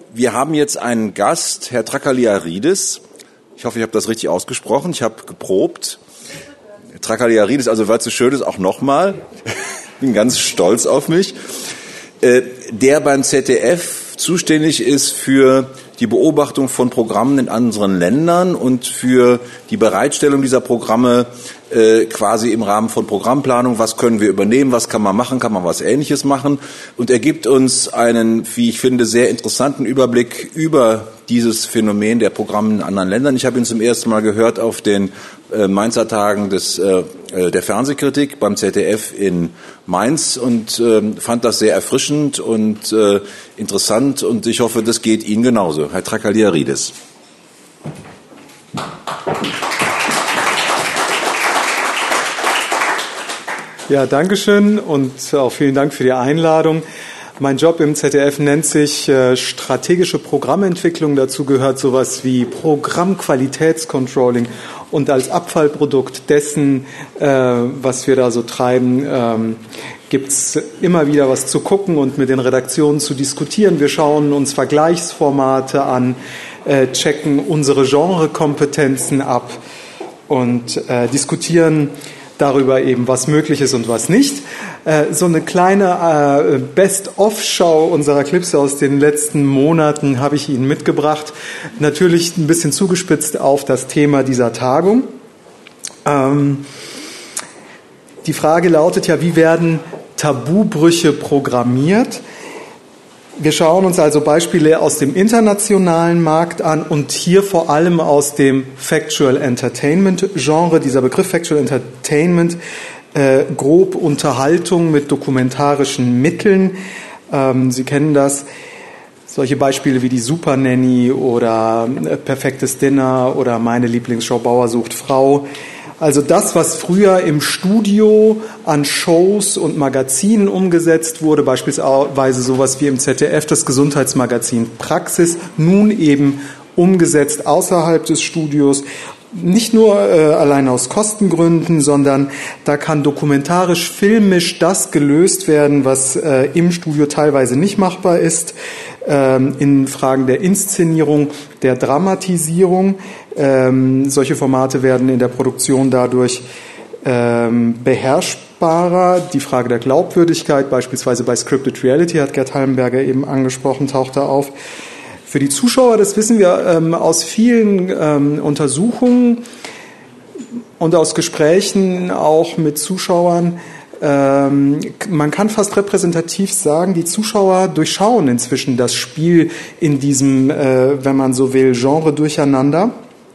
Wir haben jetzt einen Gast, Herr Trakaliaridis. Ich hoffe, ich habe das richtig ausgesprochen. Ich habe geprobt. Trakaliaridis, also weil es so schön ist, auch nochmal. Ich bin ganz stolz auf mich. Der beim ZDF zuständig ist für die Beobachtung von Programmen in anderen Ländern und für die Bereitstellung dieser Programme quasi im Rahmen von Programmplanung. Was können wir übernehmen? Was kann man machen? Kann man was Ähnliches machen? Und er gibt uns einen, wie ich finde, sehr interessanten Überblick über dieses Phänomen der Programme in anderen Ländern. Ich habe ihn zum ersten Mal gehört auf den Mainzer Tagen der Fernsehkritik beim ZDF in Mainz und fand das sehr erfrischend und interessant und ich hoffe, das geht Ihnen genauso. Herr Trakaliaridis. Ja, dankeschön und auch vielen Dank für die Einladung. Mein Job im ZDF nennt sich strategische Programmentwicklung. Dazu gehört sowas wie Programmqualitätscontrolling. Und als Abfallprodukt dessen, was wir da so treiben, gibt's immer wieder was zu gucken und mit den Redaktionen zu diskutieren. Wir schauen uns Vergleichsformate an, checken unsere Genrekompetenzen ab und diskutieren darüber eben, was möglich ist und was nicht. So eine kleine Best-of-Schau unserer Clips aus den letzten Monaten habe ich Ihnen mitgebracht. Natürlich ein bisschen zugespitzt auf das Thema dieser Tagung. Die Frage lautet ja, wie werden Tabubrüche programmiert? Wir schauen uns also Beispiele aus dem internationalen Markt an und hier vor allem aus dem Factual Entertainment Genre. Dieser Begriff Factual Entertainment, grob Unterhaltung mit dokumentarischen Mitteln. Sie kennen das. Solche Beispiele wie die Super Nanny oder Perfektes Dinner oder meine Lieblingsshow Bauer sucht Frau. Also das, was früher im Studio an Shows und Magazinen umgesetzt wurde, beispielsweise sowas wie im ZDF das Gesundheitsmagazin Praxis, nun eben umgesetzt außerhalb des Studios. Nicht nur allein aus Kostengründen, sondern da kann dokumentarisch, filmisch das gelöst werden, was im Studio teilweise nicht machbar ist, in Fragen der Inszenierung, der Dramatisierung. Solche Formate werden in der Produktion dadurch beherrschbarer. Die Frage der Glaubwürdigkeit, beispielsweise bei Scripted Reality, hat Gerd Hallenberger eben angesprochen, taucht da auf. Für die Zuschauer, das wissen wir aus vielen Untersuchungen und aus Gesprächen auch mit Zuschauern, man kann fast repräsentativ sagen, die Zuschauer durchschauen inzwischen das Spiel in diesem, wenn man so will, Genre durcheinander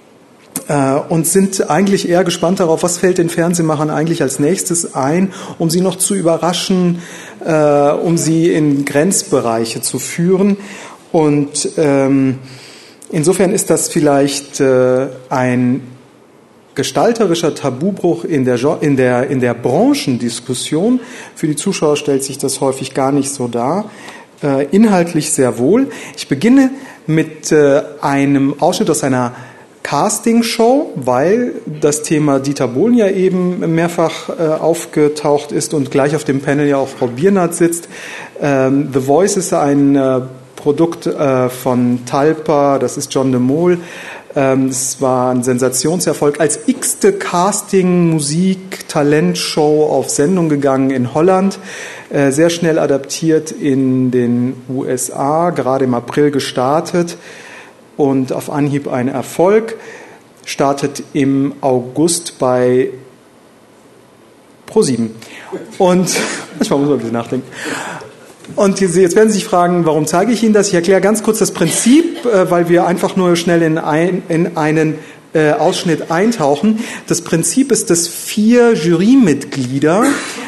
und sind eigentlich eher gespannt darauf, was fällt den Fernsehmachern eigentlich als nächstes ein, um sie noch zu überraschen, um sie in Grenzbereiche zu führen. Und insofern ist das vielleicht ein gestalterischer Tabubruch in der Branchendiskussion. Für die Zuschauer stellt sich das häufig gar nicht so dar. Inhaltlich sehr wohl. Ich beginne mit einem Ausschnitt aus einer Castingshow, weil das Thema Dieter Bohlen ja eben mehrfach aufgetaucht ist und gleich auf dem Panel ja auch Frau Biernat sitzt. The Voice ist ein Produkt von Talpa, das ist John de Mol. Es war ein Sensationserfolg. Als x-te Casting, Musik, Talentshow auf Sendung gegangen in Holland. Sehr schnell adaptiert in den USA, gerade im April gestartet und auf Anhieb ein Erfolg. Startet im August bei ProSieben. Und manchmal muss man ein bisschen nachdenken. Und jetzt werden Sie sich fragen, warum zeige ich Ihnen das? Ich erkläre ganz kurz das Prinzip, weil wir einfach nur schnell in einen Ausschnitt eintauchen. Das Prinzip ist, dass 4 Jurymitglieder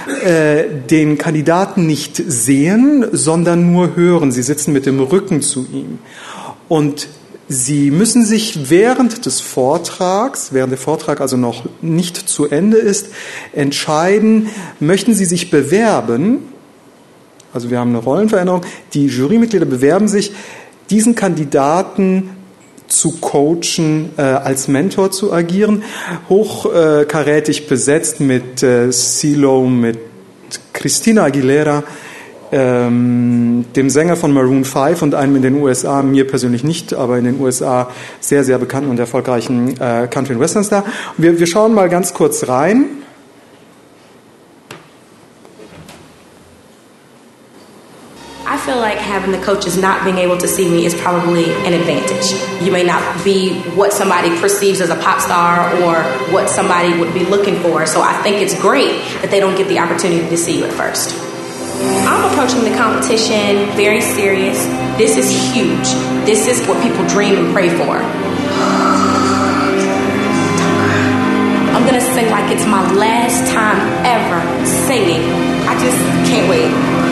den Kandidaten nicht sehen, sondern nur hören. Sie sitzen mit dem Rücken zu ihm. Und Sie müssen sich während der Vortrag also noch nicht zu Ende ist, entscheiden, möchten Sie sich bewerben? Also wir haben eine Rollenveränderung. Die Jurymitglieder bewerben sich, diesen Kandidaten zu coachen, als Mentor zu agieren. Hochkarätig besetzt mit CeeLo, mit Christina Aguilera, dem Sänger von Maroon 5 und einem in den USA, mir persönlich nicht, aber in den USA sehr, sehr bekannten und erfolgreichen Country- und Western-Star. Wir schauen mal ganz kurz rein. I feel like having the coaches not being able to see me is probably an advantage. You may not be what somebody perceives as a pop star or what somebody would be looking for, so I think it's great that they don't get the opportunity to see you at first. I'm approaching the competition very serious. This is huge. This is what people dream and pray for. I'm gonna sing like it's my last time ever singing. I just can't wait.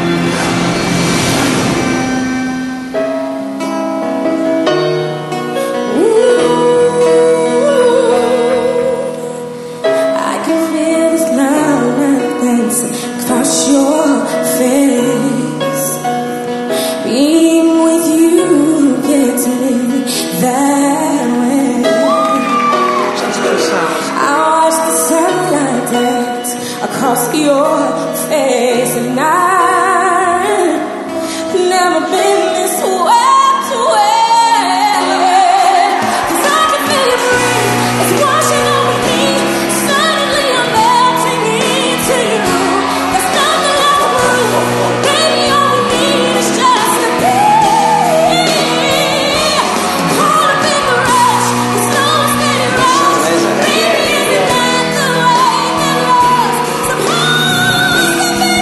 Across your face, being with you gets me that way. I watch the sunlight dance across your face, and I've never been this swept away. 'Cause I can feel your breath, it's washing over me. Suddenly I'm melting into you. Baby, all we need is just a day. Caught up in the rush, the slow steady rush. Baby, isn't that the way that love's supposed to be?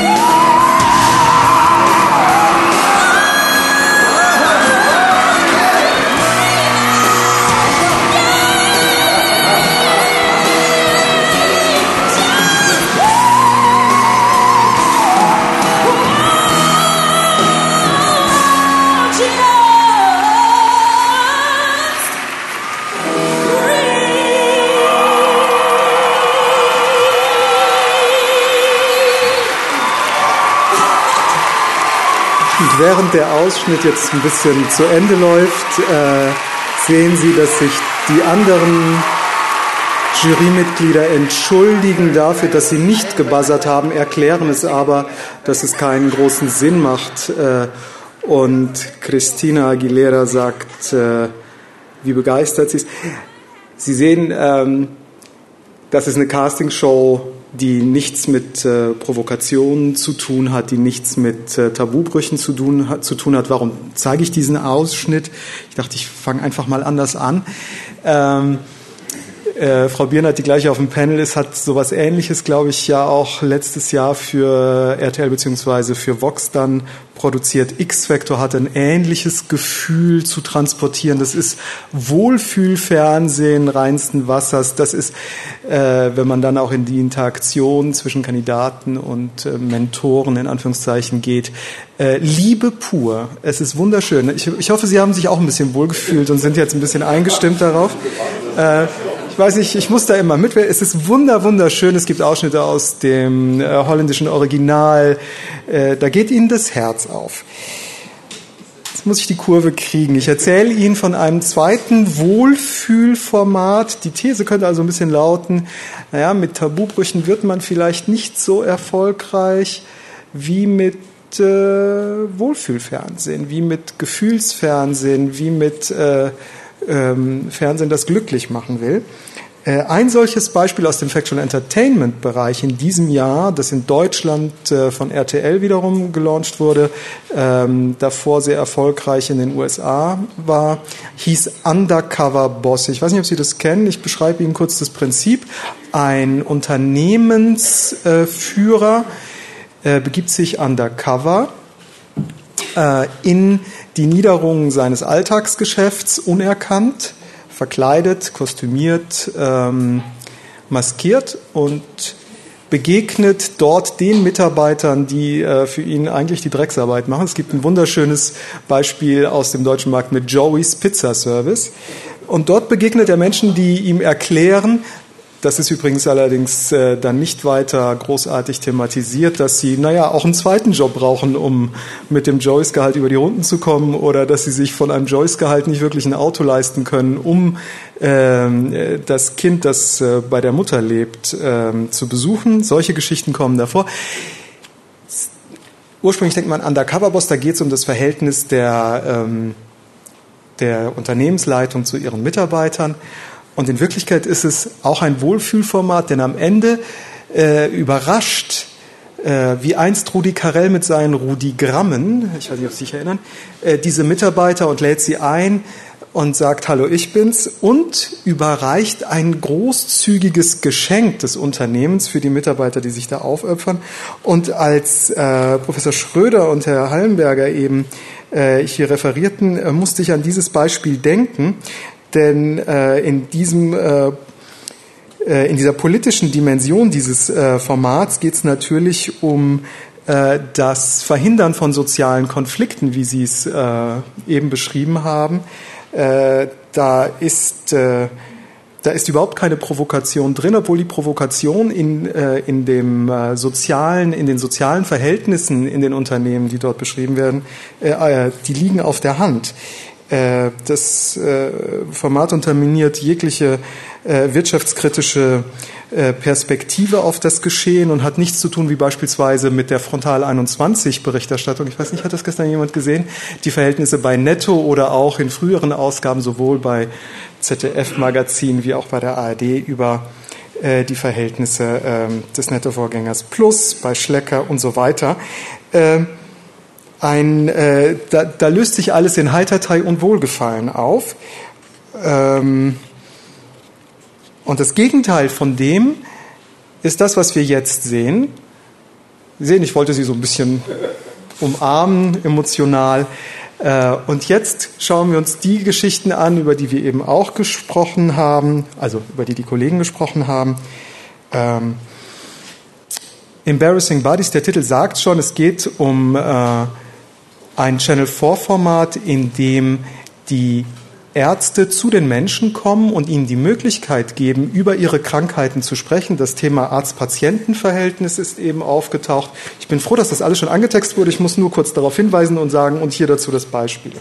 Und während der Ausschnitt jetzt ein bisschen zu Ende läuft, sehen Sie, dass sich die anderen Jurymitglieder entschuldigen dafür, dass sie nicht gebuzzert haben, erklären es aber, dass es keinen großen Sinn macht. Und Christina Aguilera sagt, wie begeistert sie ist. Sie sehen, das ist eine Castingshow, die nichts mit Provokationen zu tun hat, die nichts mit Tabubrüchen zu tun hat. Warum zeige ich diesen Ausschnitt? Ich dachte, ich fange einfach mal anders an. Frau Biernert, die gleich auf dem Panel ist, hat sowas Ähnliches, glaube ich, ja auch letztes Jahr für RTL bzw. für Vox dann produziert. X-Factor hat ein ähnliches Gefühl zu transportieren. Das ist Wohlfühlfernsehen reinsten Wassers. Das ist, wenn man dann auch in die Interaktion zwischen Kandidaten und Mentoren in Anführungszeichen geht, Liebe pur. Es ist wunderschön. Ich hoffe, Sie haben sich auch ein bisschen wohlgefühlt und sind jetzt ein bisschen eingestimmt darauf. Ich weiß nicht, ich muss da immer mitwirken. Es ist wunderschön. Es gibt Ausschnitte aus dem holländischen Original. Da geht Ihnen das Herz auf. Jetzt muss ich die Kurve kriegen. Ich erzähle Ihnen von einem zweiten Wohlfühlformat. Die These könnte also ein bisschen lauten, naja, mit Tabubrüchen wird man vielleicht nicht so erfolgreich wie mit Wohlfühlfernsehen, wie mit Gefühlsfernsehen, wie mit Fernsehen, das glücklich machen will. Ein solches Beispiel aus dem Factual Entertainment Bereich in diesem Jahr, das in Deutschland von RTL wiederum gelauncht wurde, davor sehr erfolgreich in den USA war, hieß Undercover Boss. Ich weiß nicht, ob Sie das kennen. Ich beschreibe Ihnen kurz das Prinzip. Ein Unternehmensführer begibt sich undercover in die Niederungen seines Alltagsgeschäfts unerkannt, verkleidet, kostümiert, maskiert und begegnet dort den Mitarbeitern, die für ihn eigentlich die Drecksarbeit machen. Es gibt ein wunderschönes Beispiel aus dem deutschen Markt mit Joey's Pizza Service. Und dort begegnet er Menschen, die ihm erklären, das ist übrigens allerdings dann nicht weiter großartig thematisiert, dass sie, auch einen zweiten Job brauchen, um mit dem Joyce-Gehalt über die Runden zu kommen, oder dass sie sich von einem Joyce-Gehalt nicht wirklich ein Auto leisten können, um das Kind, das bei der Mutter lebt, zu besuchen. Solche Geschichten kommen davor. ursprünglich denkt man Undercover-Boss, da geht es um das Verhältnis der Unternehmensleitung zu ihren Mitarbeitern. Und in Wirklichkeit ist es auch ein Wohlfühlformat, denn am Ende überrascht, wie einst Rudi Carrell mit seinen Rudigrammen, ich weiß nicht, ob Sie sich erinnern, diese Mitarbeiter und lädt sie ein und sagt, hallo, ich bin's, und überreicht ein großzügiges Geschenk des Unternehmens für die Mitarbeiter, die sich da aufopfern. Und als Professor Schröder und Herr Hallenberger eben hier referierten, musste ich an dieses Beispiel denken, denn in dieser politischen Dimension dieses Formats geht es natürlich um das Verhindern von sozialen Konflikten, wie Sie es eben beschrieben haben. Da ist überhaupt keine Provokation drin, obwohl die Provokation in den sozialen Verhältnissen in den Unternehmen, die dort beschrieben werden, die liegen auf der Hand. Das Format unterminiert jegliche wirtschaftskritische Perspektive auf das Geschehen und hat nichts zu tun, wie beispielsweise mit der Frontal 21 Berichterstattung. Ich weiß nicht, hat das gestern jemand gesehen? Die Verhältnisse bei Netto oder auch in früheren Ausgaben sowohl bei ZDF-Magazin wie auch bei der ARD über die Verhältnisse des Netto-Vorgängers Plus, bei Schlecker und so weiter. Da löst sich alles in Heitertei und Wohlgefallen auf. Und das Gegenteil von dem ist das, was wir jetzt sehen. Sie sehen, ich wollte Sie so ein bisschen umarmen, emotional. Und jetzt schauen wir uns die Geschichten an, über die wir eben auch gesprochen haben, also über die Kollegen gesprochen haben. Embarrassing Bodies, der Titel sagt schon, es geht um ein Channel-4-Format, in dem die Ärzte zu den Menschen kommen und ihnen die Möglichkeit geben, über ihre Krankheiten zu sprechen. Das Thema Arzt-Patienten-Verhältnis ist eben aufgetaucht. Ich bin froh, dass das alles schon angetextet wurde. Ich muss nur kurz darauf hinweisen und sagen, und hier dazu das Beispiel.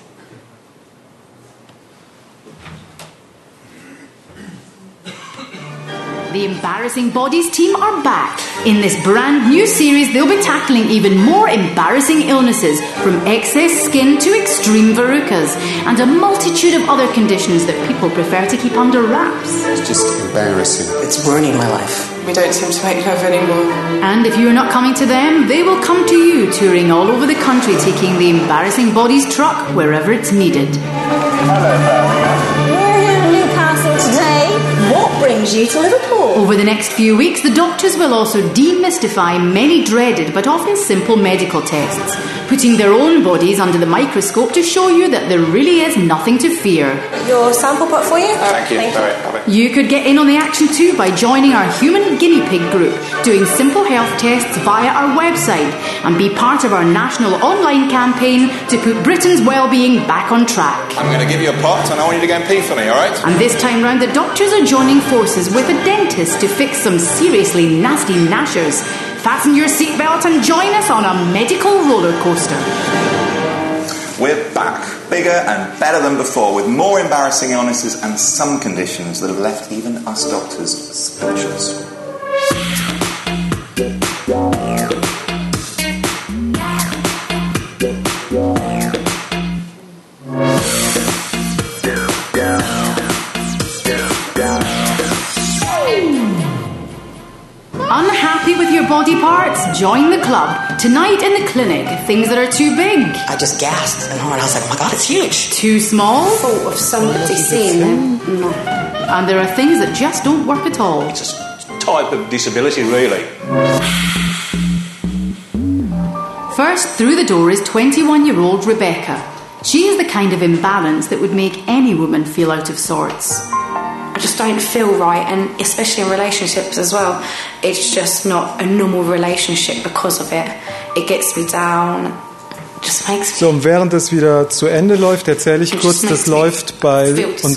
The Embarrassing Bodies team are back. In this brand new series, they'll be tackling even more embarrassing illnesses, from excess skin to extreme verrucas, and a multitude of other conditions that people prefer to keep under wraps. It's just embarrassing. It's ruining my life. We don't seem to make love anymore. And if you're not coming to them, they will come to you, touring all over the country, taking the Embarrassing Bodies truck wherever it's needed. We're here in Newcastle today. What brings you to Liverpool? Over the next few weeks, the doctors will also demystify many dreaded but often simple medical tests, putting their own bodies under the microscope to show you that there really is nothing to fear. Your sample pot for you? Thank you. You could get in on the action too by joining our Human Guinea Pig group, doing simple health tests via our website, and be part of our national online campaign to put Britain's well-being back on track. I'm going to give you a pot and I want you to go and pee for me, all right? And this time round, the doctors are joining forces with a dentist to fix some seriously nasty gnashers. Fasten your seatbelt and join us on a medical roller coaster. We're back, bigger and better than before, with more embarrassing illnesses and some conditions that have left even us doctors speechless. Unhappy with your body parts? Join the club. Tonight in the clinic, things that are too big. I just gasped and I was like, oh my god, it's huge. Too small? Thought of somebody seeing them. No. And there are things that just don't work at all. It's a type of disability, really. First through the door is 21-year-old Rebecca. She is the kind of imbalance that would make any woman feel out of sorts. I just don't feel right, and especially in relationships as well. It's just not a normal relationship because of it. It gets me down. Just makes me So, und während das wieder zu Ende läuft, erzähle ich kurz, das läuft bei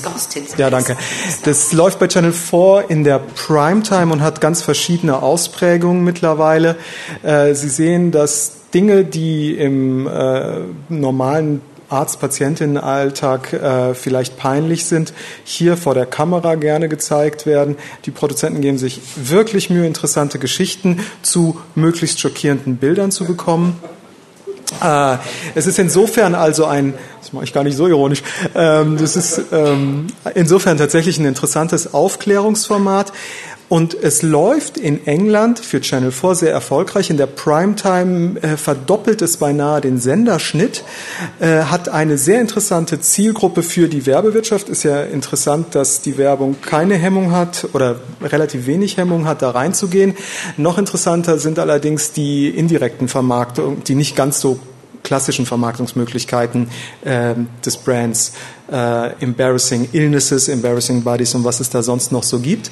Das läuft bei Channel 4 in der Primetime und hat ganz verschiedene Ausprägungen mittlerweile. Sie sehen, dass Dinge, die im normalen Arzt-Patientinnen-Alltag vielleicht peinlich sind, hier vor der Kamera gerne gezeigt werden. Die Produzenten geben sich wirklich Mühe, interessante Geschichten zu möglichst schockierenden Bildern zu bekommen. Es ist insofern also das mache ich gar nicht so ironisch, das ist insofern tatsächlich ein interessantes Aufklärungsformat. Und es läuft in England für Channel 4 sehr erfolgreich. In der Primetime verdoppelt es beinahe den Senderschnitt, hat eine sehr interessante Zielgruppe für die Werbewirtschaft. Ist ja interessant, dass die Werbung keine Hemmung hat oder relativ wenig Hemmung hat, da reinzugehen. Noch interessanter sind allerdings die indirekten Vermarktungen, die nicht ganz so klassischen Vermarktungsmöglichkeiten des Brands, Embarrassing Illnesses, Embarrassing Bodies und was es da sonst noch so gibt.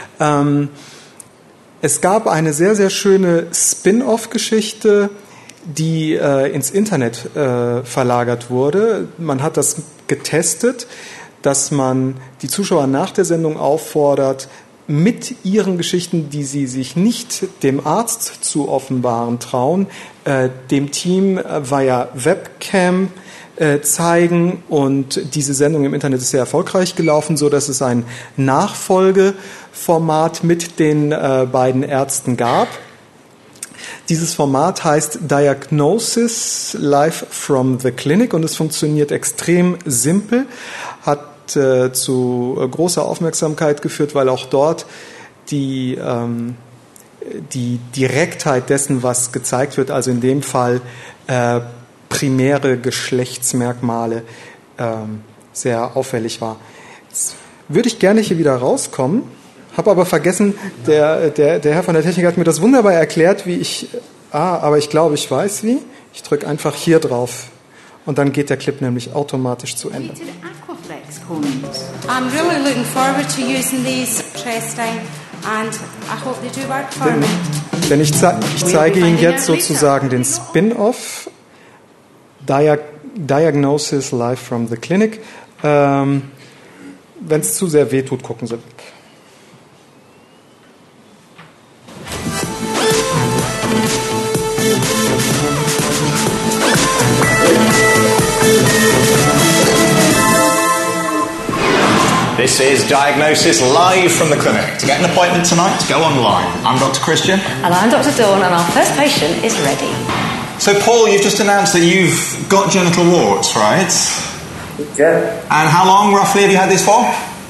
Es gab eine sehr, sehr schöne Spin-off-Geschichte, die ins Internet verlagert wurde. Man hat das getestet, dass man die Zuschauer nach der Sendung auffordert, mit ihren Geschichten, die sie sich nicht dem Arzt zu offenbaren trauen, dem Team via Webcam zeigen, und diese Sendung im Internet ist sehr erfolgreich gelaufen, so dass es ein Nachfolgeformat mit den beiden Ärzten gab. Dieses Format heißt Diagnosis Live from the Clinic und es funktioniert extrem simpel, hat zu großer Aufmerksamkeit geführt, weil auch dort die Direktheit dessen, was gezeigt wird, also in dem Fall primäre Geschlechtsmerkmale, sehr auffällig war. Jetzt würde ich gerne hier wieder rauskommen, habe aber vergessen, der Herr von der Technik hat mir das wunderbar erklärt, wie ich, aber ich glaube, ich weiß wie. Ich drücke einfach hier drauf und dann geht der Clip nämlich automatisch zu Ende. I'm really looking forward to using these testing and I hope they do work for me. Denn ich zeige Ihnen jetzt sozusagen den Spin-off Diagnosis Live from the Clinic. Wenn es zu sehr weh tut, gucken Sie weg. This is Diagnosis live from the clinic. To get an appointment tonight, go online. I'm Dr. Christian. And I'm Dr. Dawn, and our first patient is ready. So, Paul, you've just announced that you've got genital warts, right? Yeah. And how long, roughly, have you had these for?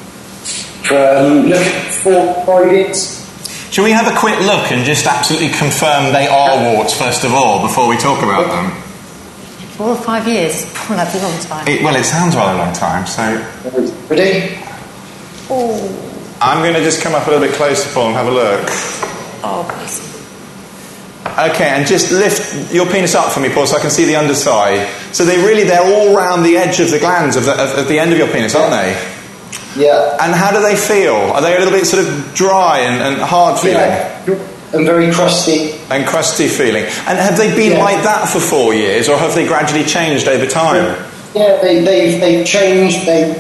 4 years. Shall we have a quick look and just absolutely confirm they are warts, first of all, before we talk about them? 4 or 5 years. Oh, that's a long time. It sounds rather a long time, so... Ready? Oh. I'm going to just come up a little bit closer, Paul, and have a look. Oh, please. Okay, and just lift your penis up for me, Paul, so I can see the underside. So they're all round the edge of the glands of the end of your penis, aren't they? Yeah. And how do they feel? Are they a little bit sort of dry and hard feeling? Yeah, and very crusty. And crusty feeling. And have they been like that for 4 years, or have they gradually changed over time? Yeah, they've changed. They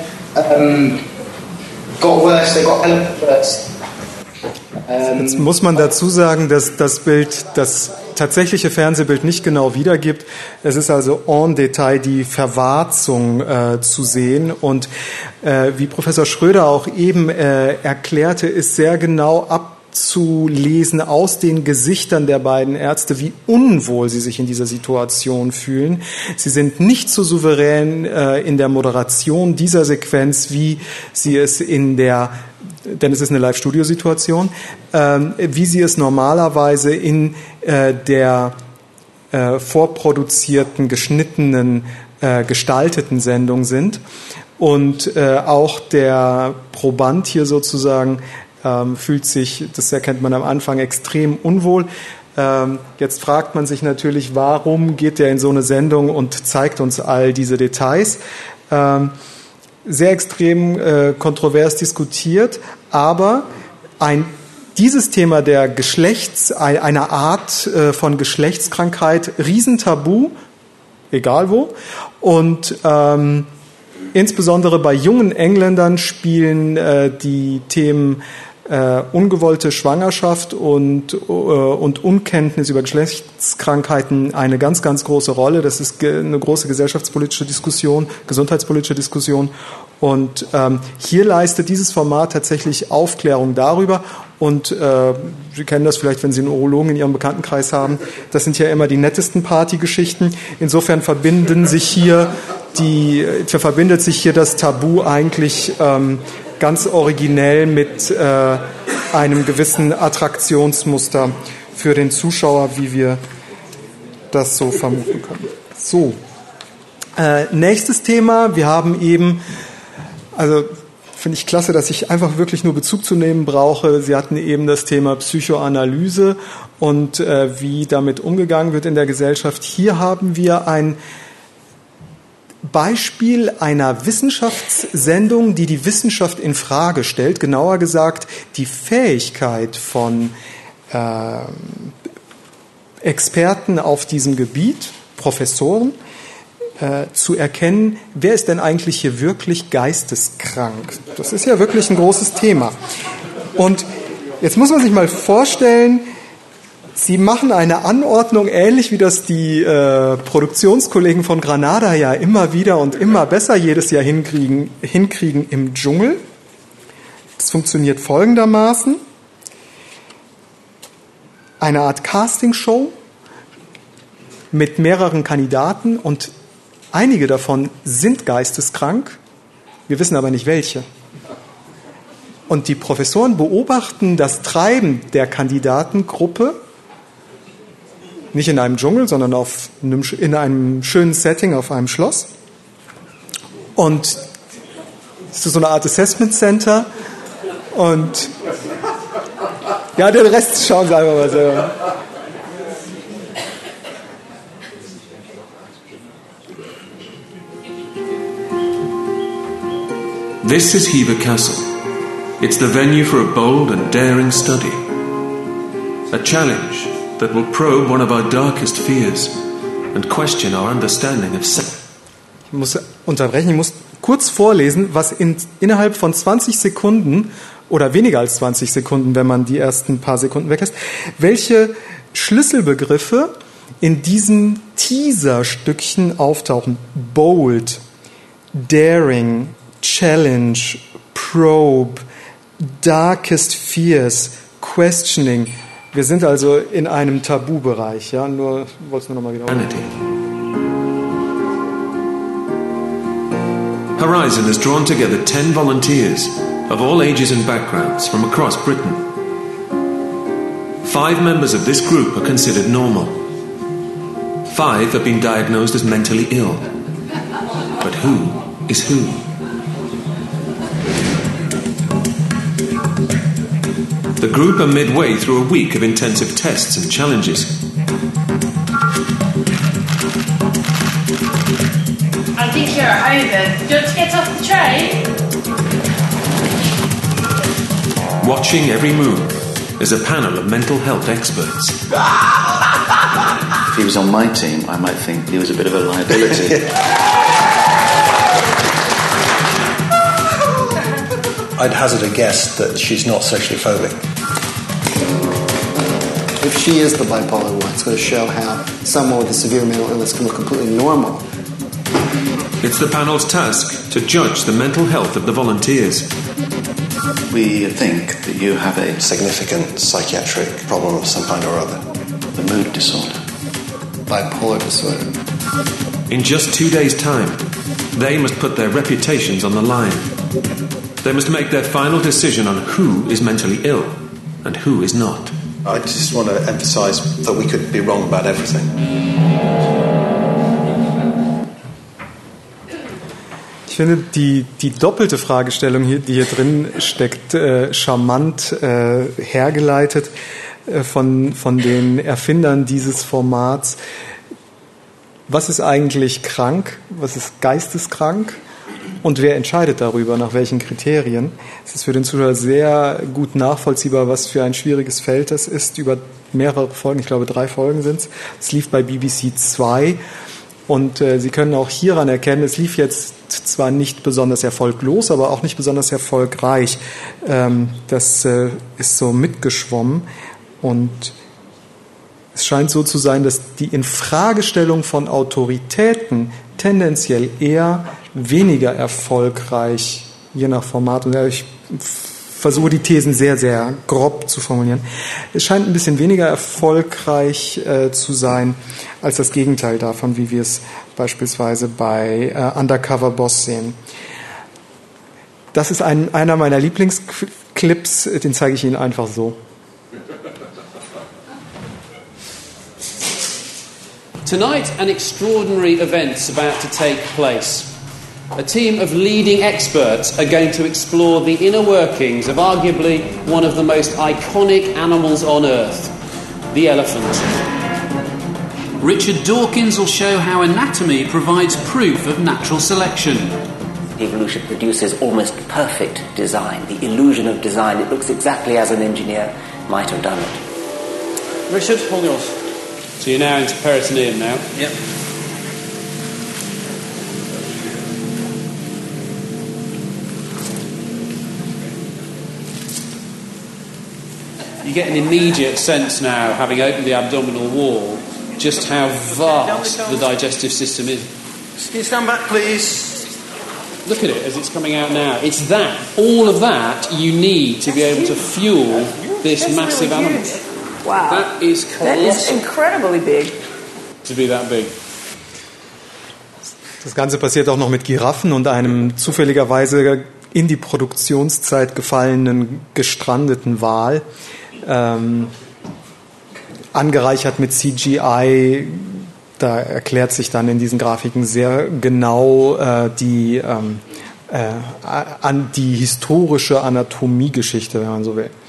got worse. They got worse. Jetzt muss man dazu sagen, dass das Bild das tatsächliche Fernsehbild nicht genau wiedergibt. Es ist also en Detail die Verwarzung zu sehen. Und wie Professor Schröder auch eben erklärte, ist sehr genau abzulesen aus den Gesichtern der beiden Ärzte, wie unwohl sie sich in dieser Situation fühlen. Sie sind nicht so souverän in der Moderation dieser Sequenz, wie sie es denn es ist eine Live-Studio-Situation, wie sie es normalerweise in der vorproduzierten, geschnittenen, gestalteten Sendung sind. Und auch der Proband hier sozusagen fühlt sich, das erkennt man am Anfang, extrem unwohl. Jetzt fragt man sich natürlich, warum geht der in so eine Sendung und zeigt uns all diese Details? Sehr extrem kontrovers diskutiert, aber dieses Thema der einer Art von Geschlechtskrankheit, Riesentabu, egal wo, und insbesondere bei jungen Engländern spielen die Themen ungewollte Schwangerschaft und Unkenntnis über Geschlechtskrankheiten eine ganz, ganz große Rolle. Das ist eine große gesellschaftspolitische Diskussion, gesundheitspolitische Diskussion. Und hier leistet dieses Format tatsächlich Aufklärung darüber. Und Sie kennen das vielleicht, wenn Sie einen Urologen in Ihrem Bekanntenkreis haben. Das sind ja immer die nettesten Partygeschichten. Insofern verbindet sich hier das Tabu eigentlich ganz originell mit einem gewissen Attraktionsmuster für den Zuschauer, wie wir das so vermuten können. So, nächstes Thema. Wir haben eben, also finde ich klasse, dass ich einfach wirklich nur Bezug zu nehmen brauche. Sie hatten eben das Thema Psychoanalyse und wie damit umgegangen wird in der Gesellschaft. Hier haben wir ein Beispiel einer Wissenschaftssendung, die die Wissenschaft in Frage stellt. Genauer gesagt, die Fähigkeit von Experten auf diesem Gebiet, Professoren, zu erkennen, wer ist denn eigentlich hier wirklich geisteskrank? Das ist ja wirklich ein großes Thema. Und jetzt muss man sich mal vorstellen, Sie machen eine Anordnung, ähnlich wie das die Produktionskollegen von Granada ja immer wieder und immer besser jedes Jahr hinkriegen im Dschungel. Das funktioniert folgendermaßen. Eine Art Castingshow mit mehreren Kandidaten und einige davon sind geisteskrank, wir wissen aber nicht welche. Und die Professoren beobachten das Treiben der Kandidatengruppe, nicht in einem Dschungel, sondern in einem schönen Setting auf einem Schloss. Und es ist so eine Art Assessment Center. Und ja, den Rest schauen Sie einfach mal selber. This is Hever Castle. It's the venue for a bold and daring study. A challenge that will probe one of our darkest fears and question our understanding of sex. Ich muss unterbrechen, ich muss kurz vorlesen, was innerhalb von 20 Sekunden oder weniger als 20 Sekunden, wenn man die ersten paar Sekunden weglässt, welche Schlüsselbegriffe in diesem Teaser-Stückchen auftauchen. Bold, daring, challenge, probe, darkest fears, questioning. Wir sind also in einem Tabubereich, ja, wollte es nur nochmal wiederholen. Horizon has drawn together 10 volunteers of all ages and backgrounds from across Britain. 5 members of this group are considered normal. 5 have been diagnosed as mentally ill. But who is who? The group are midway through a week of intensive tests and challenges. I think you're over. Do you want to get off the train? Watching every move is a panel of mental health experts. If he was on my team, I might think he was a bit of a liability. I'd hazard a guess that she's not sexually phobic. If she is the bipolar one, it's going to show how someone with a severe mental illness can look completely normal. It's the panel's task to judge the mental health of the volunteers. We think that you have a significant psychiatric problem of some kind or other. The mood disorder. Bipolar disorder. In just 2 days' time, they must put their reputations on the line. They must make their final decision on who is mentally ill and who is not. I just want to emphasize that we could be wrong about everything. Ich finde die doppelte Fragestellung, die hier drin steckt, charmant hergeleitet von den Erfindern dieses Formats. Was ist eigentlich krank? Was ist geisteskrank? Und wer entscheidet darüber, nach welchen Kriterien? Es ist für den Zuschauer sehr gut nachvollziehbar, was für ein schwieriges Feld das ist, über mehrere Folgen, ich glaube 3 Folgen sind es. Es lief bei BBC 2 und Sie können auch hieran erkennen, es lief jetzt zwar nicht besonders erfolglos, aber auch nicht besonders erfolgreich. Das ist so mitgeschwommen und es scheint so zu sein, dass die Infragestellung von Autoritäten tendenziell eher weniger erfolgreich, je nach Format. Und ich versuche die Thesen sehr, sehr grob zu formulieren. Es scheint ein bisschen weniger erfolgreich zu sein als das Gegenteil davon, wie wir es beispielsweise bei Undercover Boss sehen. Das ist einer meiner Lieblingsclips, den zeige ich Ihnen einfach so. Tonight, an extraordinary event's about to take place. A team of leading experts are going to explore the inner workings of arguably one of the most iconic animals on Earth, the elephant. Richard Dawkins will show how anatomy provides proof of natural selection. Evolution produces almost perfect design, the illusion of design. It looks exactly as an engineer might have done it. Richard, hold yours. So you're now into peritoneum now? Yep. You get an immediate sense now, having opened the abdominal wall, just how vast the digestive system is. Can you stand back, please? Look at it as it's coming out now. It's that, all of that you need to be able to fuel this massive animal. Wow. That is colossal. That is incredibly big. To be that big. Das Ganze passiert auch noch mit Giraffen und einem zufälligerweise in die Produktionszeit gefallenen gestrandeten Wal, angereichert mit CGI. Da erklärt sich dann in diesen Grafiken sehr genau die historische Anatomiegeschichte, wenn man so will.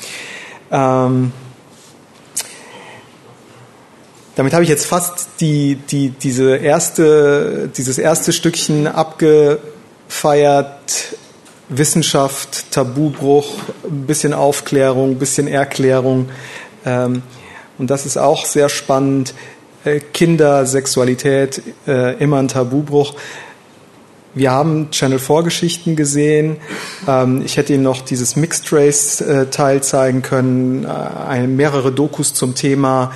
Damit habe ich jetzt fast dieses erste Stückchen abgefeiert. Wissenschaft, Tabubruch, ein bisschen Aufklärung, ein bisschen Erklärung. Und das ist auch sehr spannend. Kinder, Sexualität, immer ein Tabubruch. Wir haben Channel 4 Geschichten gesehen. Ich hätte Ihnen noch dieses Mixed Race Teil zeigen können. Mehrere Dokus zum Thema,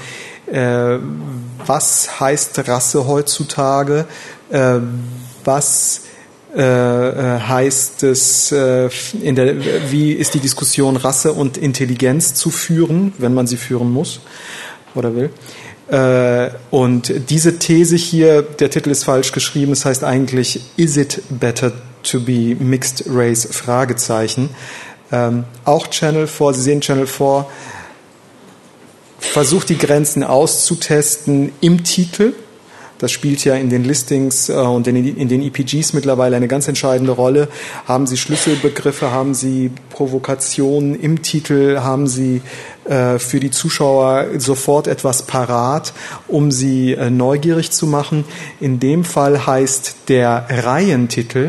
was heißt Rasse heutzutage? Was heißt es, wie ist die Diskussion Rasse und Intelligenz zu führen, wenn man sie führen muss oder will? Und diese These hier, der Titel ist falsch geschrieben, es heißt eigentlich Is it better to be mixed race? Fragezeichen. Auch Channel 4, Sie sehen Channel 4 versucht die Grenzen auszutesten im Titel. Das spielt ja in den Listings und in den EPGs mittlerweile eine ganz entscheidende Rolle. Haben Sie Schlüsselbegriffe, haben Sie Provokationen im Titel, haben Sie für die Zuschauer sofort etwas parat, um sie neugierig zu machen. In dem Fall heißt der Reihentitel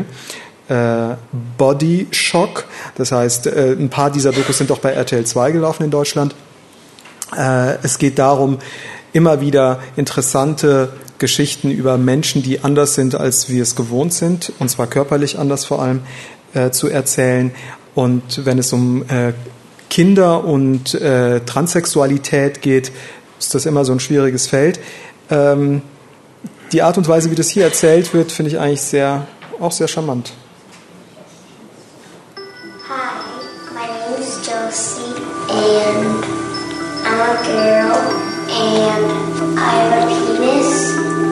Body Shock. Das heißt, ein paar dieser Dokus sind auch bei RTL 2 gelaufen in Deutschland. Es geht darum, immer wieder interessante Geschichten über Menschen, die anders sind, als wir es gewohnt sind, und zwar körperlich anders vor allem, zu erzählen. Und wenn es um Kinder und Transsexualität geht, ist das immer so ein schwieriges Feld. Die Art und Weise, wie das hier erzählt wird, finde ich eigentlich auch sehr charmant. Hi, my name is Josie, and I'm a girl, and I have a penis.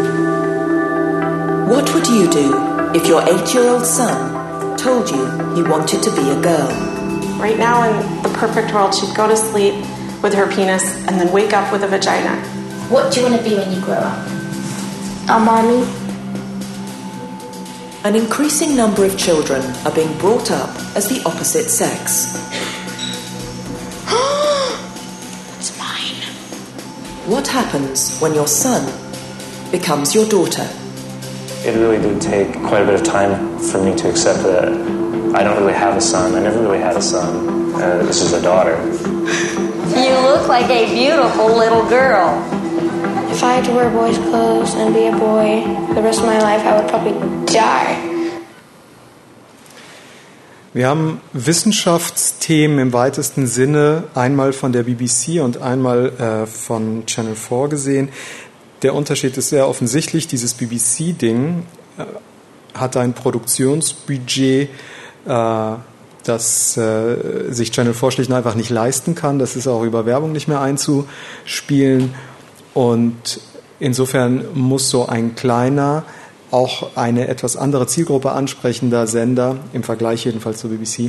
What would you do if your 8-year-old son told you he wanted to be a girl? Right now, in the perfect world, she'd go to sleep with her penis and then wake up with a vagina. What do you want to be when you grow up? A mommy. An increasing number of children are being brought up as the opposite sex. That's mine. What happens when your son becomes your daughter? It really did take quite a bit of time for me to accept that I don't really have a son. I never really had a son. This is a daughter. You look like a beautiful little girl. If I had to wear boys' clothes and be a boy the rest of my life, I would probably die. Wir haben Wissenschaftsthemen im weitesten Sinne einmal von der BBC und einmal von Channel 4 gesehen. Der Unterschied ist sehr offensichtlich. Dieses BBC-Ding hat ein Produktionsbudget dass sich Channel 4 schlicht und einfach nicht leisten kann. Das ist auch über Werbung nicht mehr einzuspielen. Und insofern muss so ein kleiner, auch eine etwas andere Zielgruppe ansprechender Sender, im Vergleich jedenfalls zur BBC,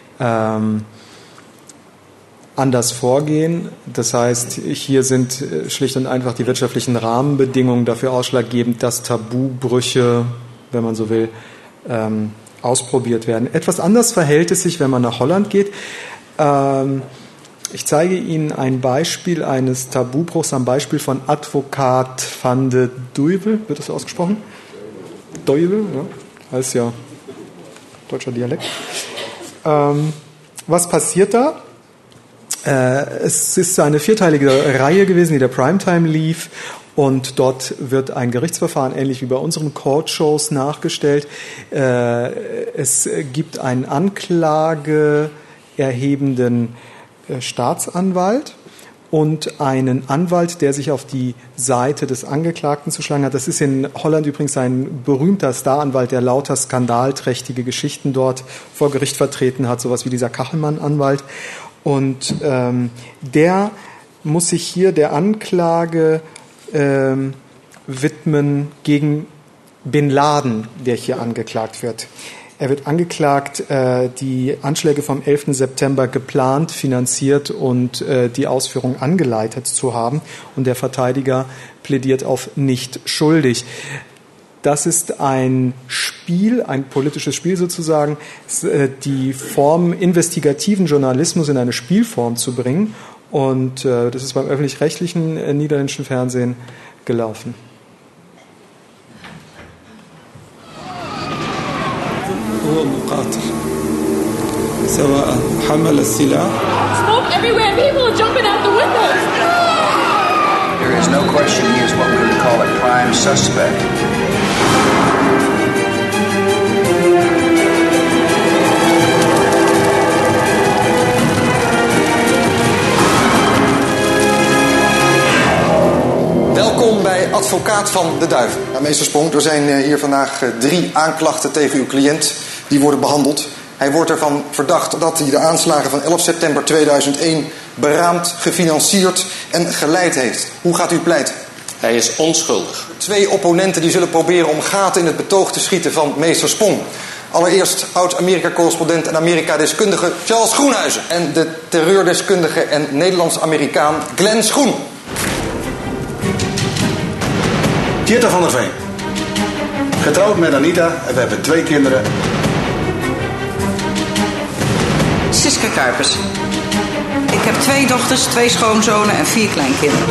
anders vorgehen. Das heißt, hier sind schlicht und einfach die wirtschaftlichen Rahmenbedingungen dafür ausschlaggebend, dass Tabubrüche, wenn man so will, ausprobiert werden. Etwas anders verhält es sich, wenn man nach Holland geht. Ich zeige Ihnen ein Beispiel eines Tabubruchs am Beispiel von Advocaat van de Duivel. Wird das ausgesprochen? Duivel, ja, heißt ja deutscher Dialekt. Was passiert da? Es ist eine 4-teilige Reihe gewesen, die der Primetime lief, und dort wird ein Gerichtsverfahren ähnlich wie bei unseren Court-Shows nachgestellt. Es gibt einen anklageerhebenden Staatsanwalt und einen Anwalt, der sich auf die Seite des Angeklagten zu schlagen hat. Das ist in Holland übrigens ein berühmter Staranwalt, der lauter skandalträchtige Geschichten dort vor Gericht vertreten hat, sowas wie dieser Kachelmann-Anwalt. Und der muss sich hier der Anklage widmen gegen Bin Laden, der hier angeklagt wird. Er wird angeklagt, die Anschläge vom 11. September geplant, finanziert und die Ausführung angeleitet zu haben. Und der Verteidiger plädiert auf nicht schuldig. Das ist ein Spiel, ein politisches Spiel sozusagen, die Form investigativen Journalismus in eine Spielform zu bringen. Und das ist beim öffentlich-rechtlichen niederländischen Fernsehen gelaufen. هو مقاتل سواء حمل السلاح. Smoke everywhere. People are jumping out the windows. There is no question he is what we would call a prime suspect. Welkom bij Advocaat van de Duivel. Ja, meester Spronk, er zijn hier vandaag 3 aanklachten tegen uw cliënt die worden behandeld. Hij wordt ervan verdacht dat hij de aanslagen van 11 september 2001 beraamd, gefinancierd en geleid heeft. Hoe gaat u pleiten? Hij is onschuldig. 2 opponenten die zullen proberen om gaten in het betoog te schieten van meester Spong. Allereerst oud-Amerika-correspondent en Amerika-deskundige Charles Groenhuizen. En de terreurdeskundige en Nederlands-Amerikaan Glenn Schoen. Tjitter van der Veen. Getrouwd met Anita en we hebben 2 kinderen. Siska Kuipers. Ik heb 2 dochters, 2 schoonzonen en 4 kleinkinderen.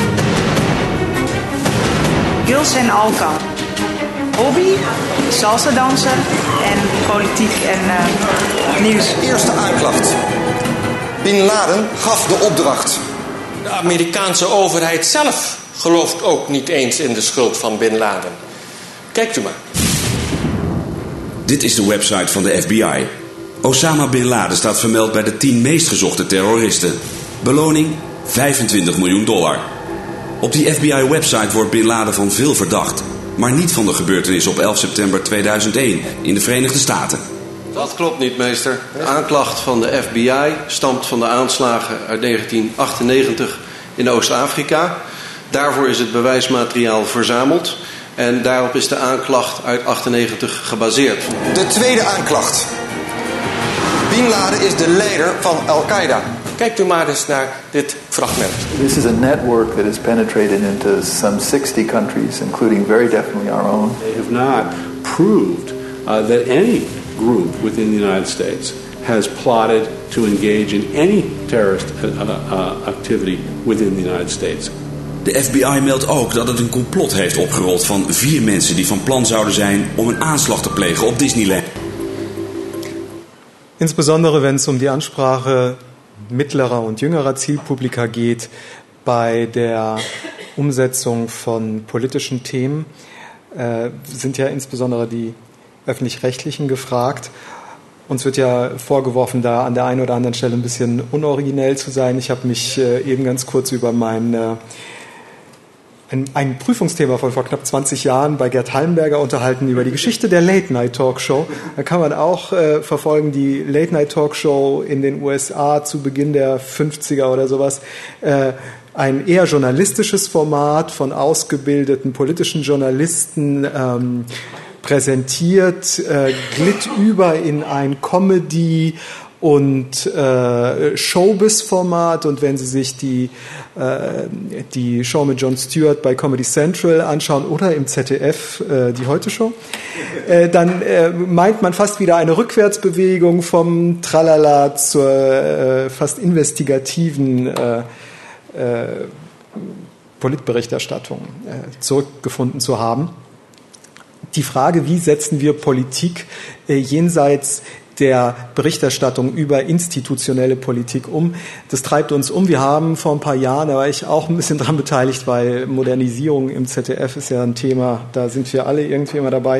Gilsen Alkan. Hobby, salsa dansen en politiek en nieuws. Eerste aanklacht. Bin Laden gaf de opdracht. De Amerikaanse overheid zelf gelooft ook niet eens in de schuld van Bin Laden. Kijkt u maar. Dit is de website van de FBI. Osama Bin Laden staat vermeld bij de 10 meest gezochte terroristen. Beloning $25 miljoen. Op die FBI-website wordt Bin Laden van veel verdacht, maar niet van de gebeurtenis op 11 september 2001 in de Verenigde Staten. Dat klopt niet, meester. De aanklacht van de FBI stamt van de aanslagen uit 1998 in Oost-Afrika. Daarvoor is het bewijsmateriaal verzameld en daarop is de aanklacht uit 98 gebaseerd. De tweede aanklacht. Bin Laden is de leider van Al-Qaeda. Kijkt u maar eens naar dit fragment. This is a network that has penetrated into some 60 countries, including very definitely our own. They have not proved that any group within the United States has plotted to engage in any terrorist activity within the United States. De FBI meldt ook dat het een complot heeft opgerold van 4 mensen die van plan zouden zijn om een aanslag te plegen op Disneyland. Insbesondere wenn es die Ansprache mittlerer und jüngerer Zielpublika geht bei der Umsetzung von politischen Themen, sind ja insbesondere die Öffentlich-Rechtlichen gefragt. Uns wird ja vorgeworfen, da an der einen oder anderen Stelle ein bisschen unoriginell zu sein. Ich habe mich eben ganz kurz über mein ein Prüfungsthema von vor knapp 20 Jahren bei Gerd Hallenberger unterhalten über die Geschichte der Late-Night-Talkshow. Da kann man auch verfolgen, die Late-Night-Talkshow in den USA zu Beginn der 50er oder sowas. Ein eher journalistisches Format von ausgebildeten politischen Journalisten präsentiert, glitt über in ein Comedy- und Showbiz-Format, und wenn Sie sich die Show mit Jon Stewart bei Comedy Central anschauen oder im ZDF, die Heute-Show, dann meint man fast wieder eine Rückwärtsbewegung vom Tralala zur fast investigativen Politberichterstattung zurückgefunden zu haben. Die Frage, wie setzen wir Politik jenseits der Berichterstattung über institutionelle Politik um, das treibt uns um. Wir haben vor ein paar Jahren, da war ich auch ein bisschen dran beteiligt, weil Modernisierung im ZDF ist ja ein Thema, da sind wir alle irgendwie immer dabei.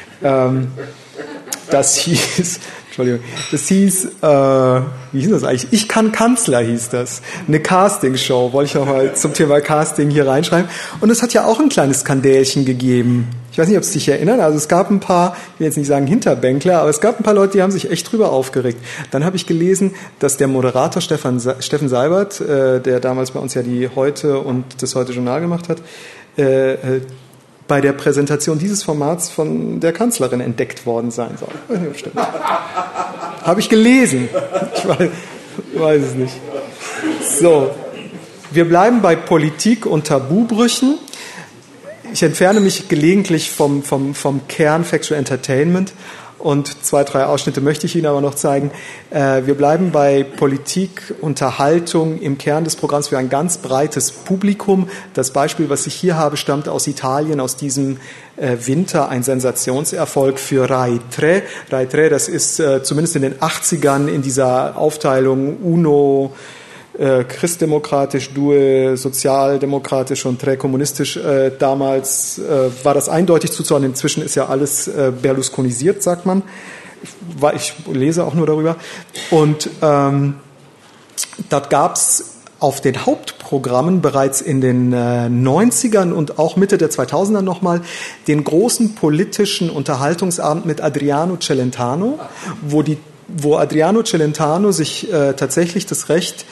Das hieß, wie hieß das eigentlich? Ich kann Kanzler hieß das. Eine Castingshow, wollte ich auch mal zum Thema Casting hier reinschreiben. Und es hat ja auch ein kleines Skandälchen gegeben. Ich weiß nicht, ob Sie sich erinnern, also es gab ein paar, ich will jetzt nicht sagen Hinterbänkler, aber es gab ein paar Leute, die haben sich echt drüber aufgeregt. Dann habe ich gelesen, dass der Moderator Steffen Seibert, der damals bei uns ja die Heute und das Heute-Journal gemacht hat, bei der Präsentation dieses Formats von der Kanzlerin entdeckt worden sein soll. Ich weiß nicht, ob stimmt. Habe ich gelesen. Ich weiß es nicht. So, wir bleiben bei Politik und Tabubrüchen. Ich entferne mich gelegentlich vom Kern Factual Entertainment, und 2, 3 Ausschnitte möchte ich Ihnen aber noch zeigen. Wir bleiben bei Politik, Unterhaltung im Kern des Programms für ein ganz breites Publikum. Das Beispiel, was ich hier habe, stammt aus Italien, aus diesem Winter, ein Sensationserfolg für Rai 3. Rai 3, das ist zumindest in den 80ern in dieser Aufteilung Uno, christdemokratisch, due, sozialdemokratisch und tre kommunistisch. Damals war das eindeutig zuzuordnen. Inzwischen ist ja alles berlusconisiert, sagt man. Ich lese auch nur darüber. Und dort gab es auf den Hauptprogrammen bereits in den 90ern und auch Mitte der 2000er nochmal den großen politischen Unterhaltungsabend mit Adriano Celentano, wo Adriano Celentano sich tatsächlich das Recht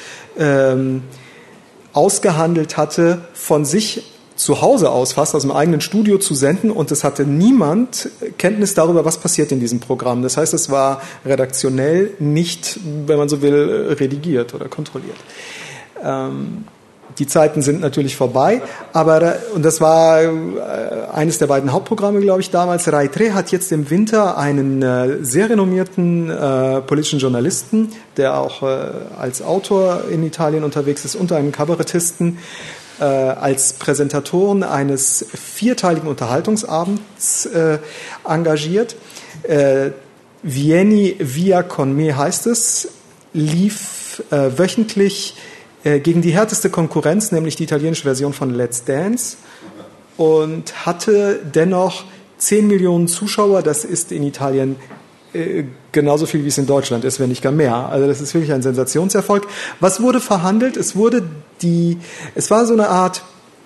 ausgehandelt hatte, von sich zu Hause aus, fast aus dem eigenen Studio zu senden, und es hatte niemand Kenntnis darüber, was passiert in diesem Programm. Das heißt, es war redaktionell nicht, wenn man so will, redigiert oder kontrolliert. Die Zeiten sind natürlich vorbei, und das war eines der beiden Hauptprogramme, glaube ich, damals. Rai 3 hat jetzt im Winter einen sehr renommierten politischen Journalisten, der auch als Autor in Italien unterwegs ist, und einen Kabarettisten als Präsentatoren eines 4-teiligen Unterhaltungsabends engagiert. Vieni via con me heißt es, lief wöchentlich gegen die härteste Konkurrenz, nämlich die italienische Version von Let's Dance, und hatte dennoch 10 Millionen Zuschauer. Das ist in Italien genauso viel, wie es in Deutschland ist, wenn nicht gar mehr. Also das ist wirklich ein Sensationserfolg. Was wurde verhandelt? Es war so eine Art,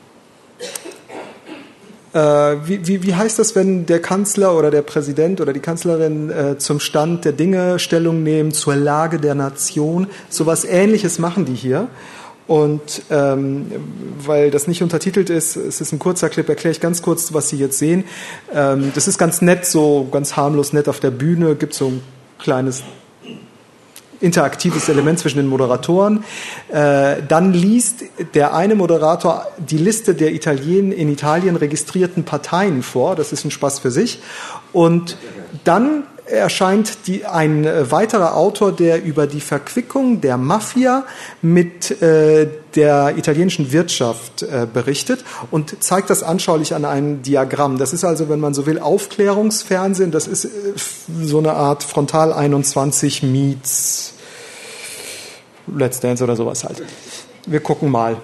wie heißt das, wenn der Kanzler oder der Präsident oder die Kanzlerin zum Stand der Dinge Stellung nehmen, zur Lage der Nation? So was Ähnliches machen die hier. Und weil das nicht untertitelt ist, es ist ein kurzer Clip, erkläre ich ganz kurz, was Sie jetzt sehen. Das ist ganz nett, so ganz harmlos nett auf der Bühne, gibt so ein kleines interaktives Element zwischen den Moderatoren. Dann liest der eine Moderator die Liste der in Italien registrierten Parteien vor. Das ist ein Spaß für sich. Und dann erscheint ein weiterer Autor, der über die Verquickung der Mafia mit der italienischen Wirtschaft berichtet und zeigt das anschaulich an einem Diagramm. Das ist also, wenn man so will, Aufklärungsfernsehen. Das ist so eine Art Frontal 21 meets Let's Dance oder sowas halt. Wir gucken mal.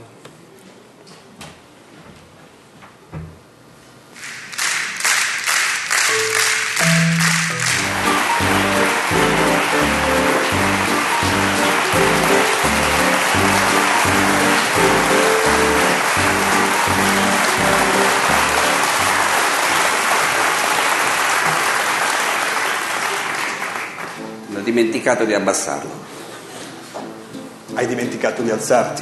Ho dimenticato di abbassarlo. Hai dimenticato di alzarti.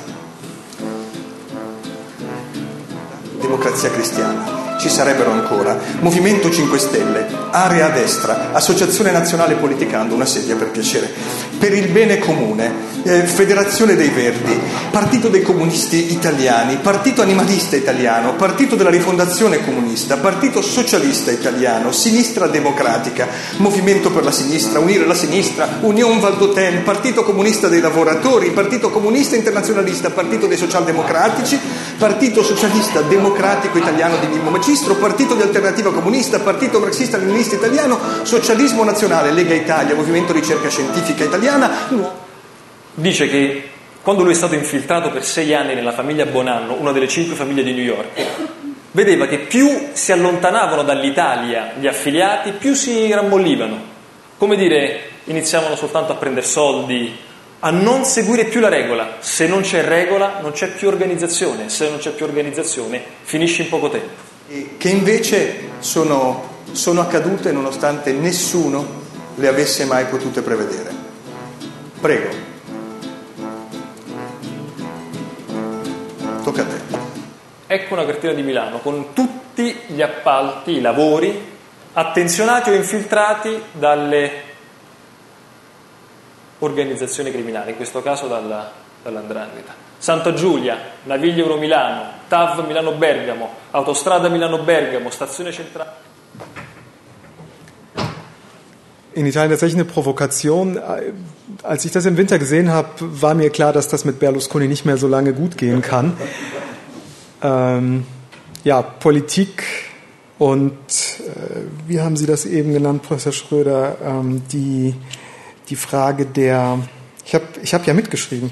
Democrazia Cristiana. Ci sarebbero ancora Movimento 5 Stelle, Area Destra, Associazione Nazionale Politicando, una sedia per piacere, Per il Bene Comune, Federazione dei Verdi, Partito dei Comunisti Italiani, Partito Animalista Italiano, Partito della Rifondazione Comunista, Partito Socialista Italiano, Sinistra Democratica, Movimento per la Sinistra, Unire la Sinistra, Union Valdôtaine, Partito Comunista dei Lavoratori, Partito Comunista Internazionalista, Partito dei Socialdemocratici, Partito Socialista Democratico Italiano di Mimmo Magistro, Partito di Alternativa Comunista, Partito Marxista-Leninista Italiano, Socialismo Nazionale, Lega Italia, Movimento Ricerca Scientifica Italiana. Dice che quando lui è stato infiltrato per 6 anni nella famiglia Bonanno, una delle 5 famiglie di New York, vedeva che più si allontanavano dall'Italia gli affiliati, più si rammollivano. Come dire, iniziavano soltanto a prendere soldi, a non seguire più la regola. Se non c'è regola non c'è più organizzazione, se non c'è più organizzazione finisce in poco tempo. Che invece sono accadute nonostante nessuno le avesse mai potute prevedere. Prego. Tocca a te. Ecco una cartina di Milano con tutti gli appalti, i lavori attenzionati o infiltrati dalle organizzazioni criminali, in questo caso dall''ndrangheta. Santa Giulia, Naviglio Euro-Milano, TAV Milano-Bergamo, Autostrada Milano-Bergamo, Stazione Centrale. In Italien tatsächlich eine Provokation. Als ich das im Winter gesehen habe, war mir klar, dass das mit Berlusconi nicht mehr so lange gut gehen kann. Ja, Politik und wie haben Sie das eben genannt, Professor Schröder, die Frage der, ich hab ja mitgeschrieben,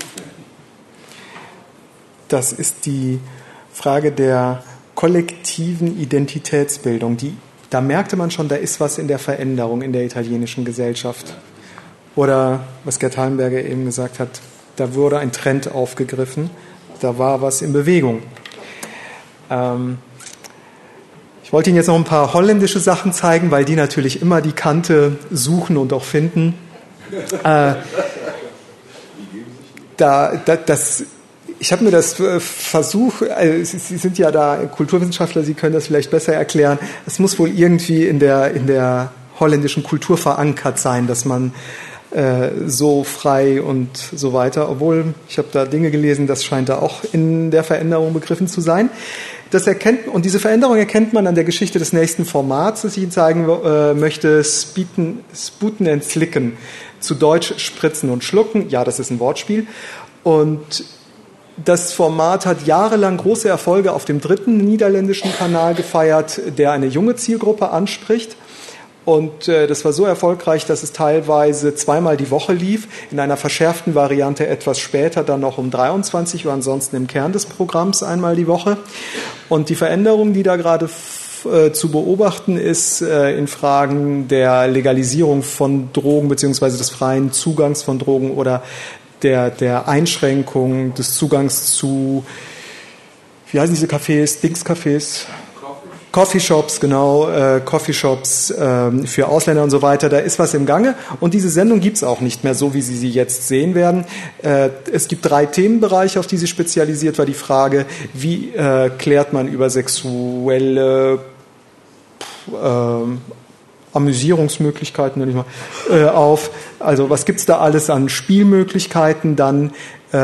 das ist die Frage der kollektiven Identitätsbildung. Da merkte man schon, da ist was in der Veränderung in der italienischen Gesellschaft. Oder was Gerd Hallenberger eben gesagt hat, da wurde ein Trend aufgegriffen, da war was in Bewegung. Ich wollte Ihnen jetzt noch ein paar holländische Sachen zeigen, weil die natürlich immer die Kante suchen und auch finden. Ich habe mir das versucht, Sie sind ja da Kulturwissenschaftler, Sie können das vielleicht besser erklären. Es muss wohl irgendwie in der holländischen Kultur verankert sein, dass man so frei und so weiter, obwohl ich habe da Dinge gelesen, das scheint da auch in der Veränderung begriffen zu sein. Und diese Veränderung erkennt man an der Geschichte des nächsten Formats, das ich Ihnen zeigen möchte, Sputen and Slicken, zu Deutsch Spritzen und Schlucken. Ja, das ist ein Wortspiel. Und das Format hat jahrelang große Erfolge auf dem 3. niederländischen Kanal gefeiert, der eine junge Zielgruppe anspricht. Und das war so erfolgreich, dass es teilweise 2-mal die Woche lief, in einer verschärften Variante etwas später, dann noch um 23 Uhr, ansonsten im Kern des Programms einmal die Woche. Und die Veränderung, die da gerade zu beobachten ist in Fragen der Legalisierung von Drogen beziehungsweise des freien Zugangs von Drogen oder der Einschränkung des Zugangs zu, wie heißen diese Cafés, Dingscafés? Coffeeshops, genau, Coffeeshops für Ausländer und so weiter, da ist was im Gange und diese Sendung gibt's auch nicht mehr so, wie Sie sie jetzt sehen werden. Es gibt 3 Themenbereiche, auf die sie spezialisiert war. Die Frage, wie klärt man über sexuelle Amüsierungsmöglichkeiten, nenne ich mal, auf. Also was gibt's da alles an Spielmöglichkeiten, dann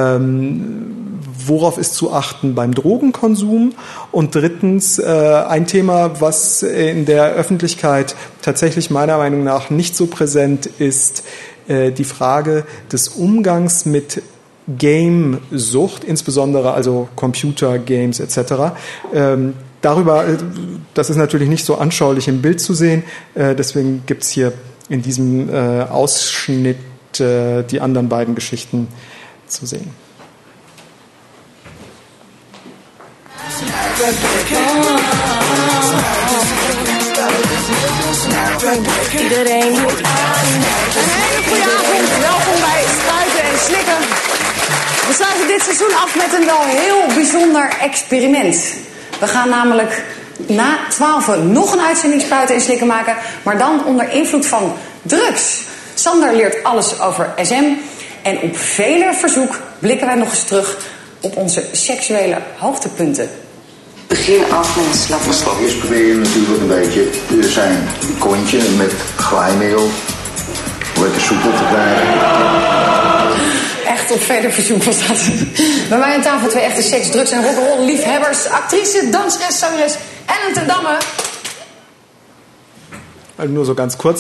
worauf ist zu achten beim Drogenkonsum und drittens ein Thema, was in der Öffentlichkeit tatsächlich meiner Meinung nach nicht so präsent ist, die Frage des Umgangs mit Game-Sucht, insbesondere also Computer-Games etc. Darüber, das ist natürlich nicht so anschaulich im Bild zu sehen, deswegen gibt's hier in diesem Ausschnitt die anderen beiden Geschichten zu sehen. Iedereen moet aan. Een hele goede avond. Welkom bij Spuiten en Slikken. We sluiten dit seizoen af met een wel heel bijzonder experiment. We gaan namelijk na 12 nog een uitzending Spuiten en Slikken maken, maar dan onder invloed van drugs. Sander leert alles over SM. En op vele verzoek blikken wij nog eens terug op onze seksuele hoogtepunten. Begin af met een slag. Eerst probeer je natuurlijk een beetje zijn kontje met glijmiddel lekker soepel te krijgen. Echt op verder verzoek was dat. Bij mij aan tafel 2 echte seks, drugs en rock'n'roll liefhebbers. Actrice, danseres, zangeres Ellen ten Damme. Nur so ganz kurz.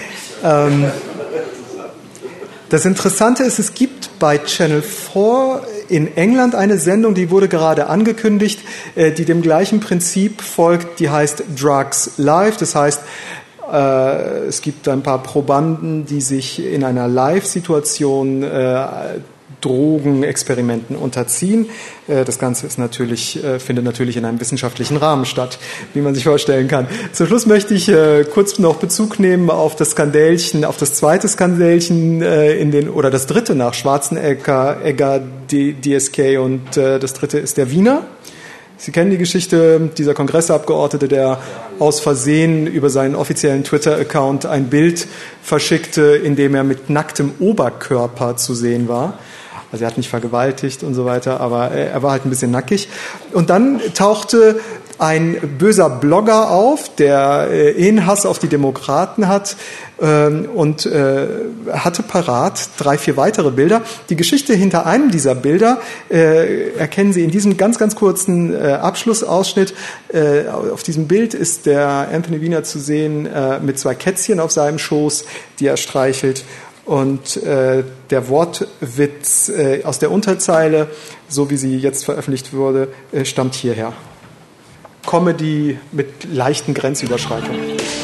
Das Interessante ist, es gibt bei Channel 4 in England eine Sendung, die wurde gerade angekündigt, die dem gleichen Prinzip folgt, die heißt Drugs Live. Das heißt, es gibt ein paar Probanden, die sich in einer Live-Situation Drogenexperimenten unterziehen. Das Ganze ist findet natürlich in einem wissenschaftlichen Rahmen statt, wie man sich vorstellen kann. Zum Schluss möchte ich kurz noch Bezug nehmen auf das Skandälchen, auf das zweite Skandälchen oder das dritte nach Schwarzenegger, Egger, DSK und das dritte ist der Wiener. Sie kennen die Geschichte, dieser Kongressabgeordnete, der aus Versehen über seinen offiziellen Twitter-Account ein Bild verschickte, in dem er mit nacktem Oberkörper zu sehen war. Also er hat nicht vergewaltigt und so weiter, aber er war halt ein bisschen nackig. Und dann tauchte ein böser Blogger auf, der Hass auf die Demokraten hat und hatte parat 3, 4 weitere Bilder. Die Geschichte hinter einem dieser Bilder erkennen Sie in diesem ganz, ganz kurzen Abschlussausschnitt. Auf diesem Bild ist der Anthony Weiner zu sehen mit 2 Kätzchen auf seinem Schoß, die er streichelt. Und der Wortwitz aus der Unterzeile, so wie sie jetzt veröffentlicht wurde, stammt hierher. Comedy mit leichten Grenzüberschreitungen.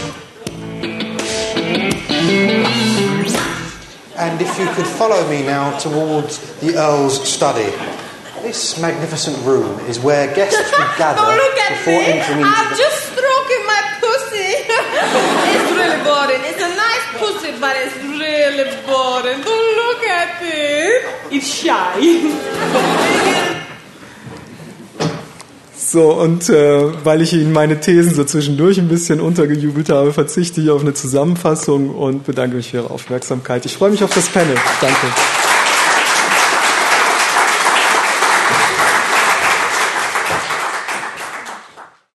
And if you could follow me now towards the Earl's study. This magnificent room is where guests would gather before entering into I'm just stroking my pussy. It's really boring. It's a nice pussy, but it's really boring. Don't look at it. It's shy. So, und weil ich Ihnen meine Thesen so zwischendurch ein bisschen untergejubelt habe, verzichte ich auf eine Zusammenfassung und bedanke mich für Ihre Aufmerksamkeit. Ich freue mich auf das Panel. Danke.